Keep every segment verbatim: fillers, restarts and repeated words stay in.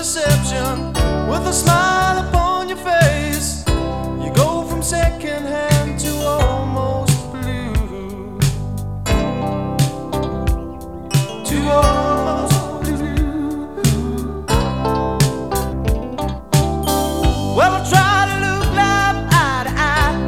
deception with a smile upon your face. You go from second hand to almost blue, to almost blue. Well, I try to look life eye to eye,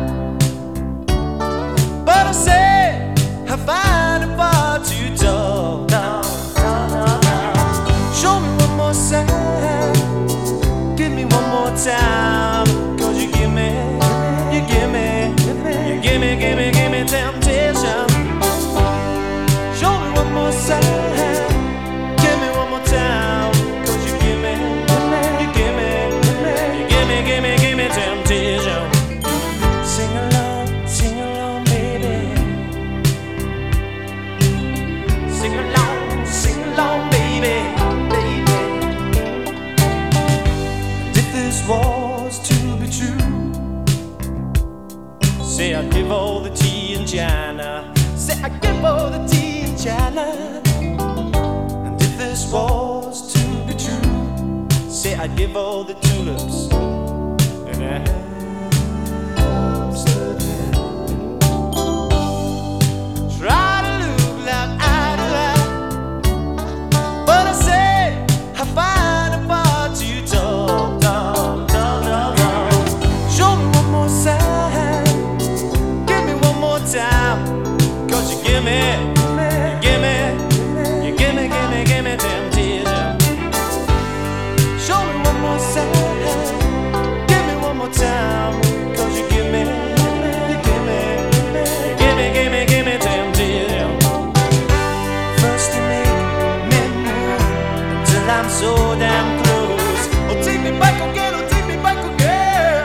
but I say I find it far too tall. No, no, no, no. Show me one more sign, give me one more time, 'cause you give me, you give me, you give me, give me, give me temptation. Show me one more sign, give me one more time, 'cause you give me, you give me, you give me, give me, give me temptation. Sing along, sing along, baby. Sing along, sing along, baby, baby. And if this was to be true, say I'd give all the tea in China. Say I'd give all the tea in China. And if this was to be true, say I'd give all the tulips in Amsterdam. Try to look like eye to eye, but I say I find it far too tall, tall, tall, tall, tall. Show me one more sign, give me one more time, 'cause you give me, you give me, you give me, give me, give me temptation. Show me one more sign, give me one more time, 'cause you give me, you give me, you give me, give me, give me temptation. First you make me move until I'm so damn close. Oh, take me back again, oh, take me back again.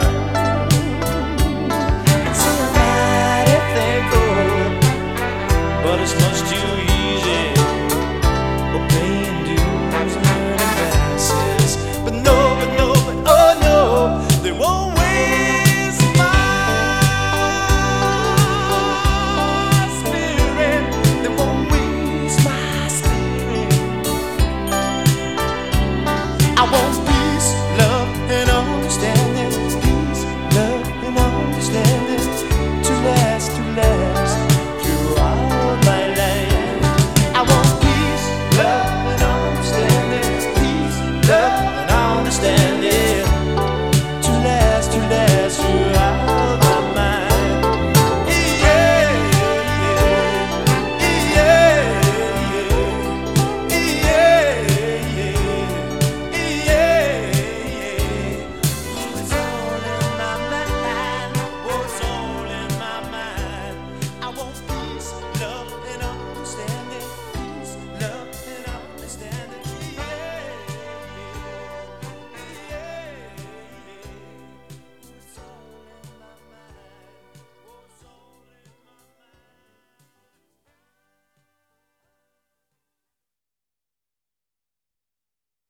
It's a mighty thankful, but it's much too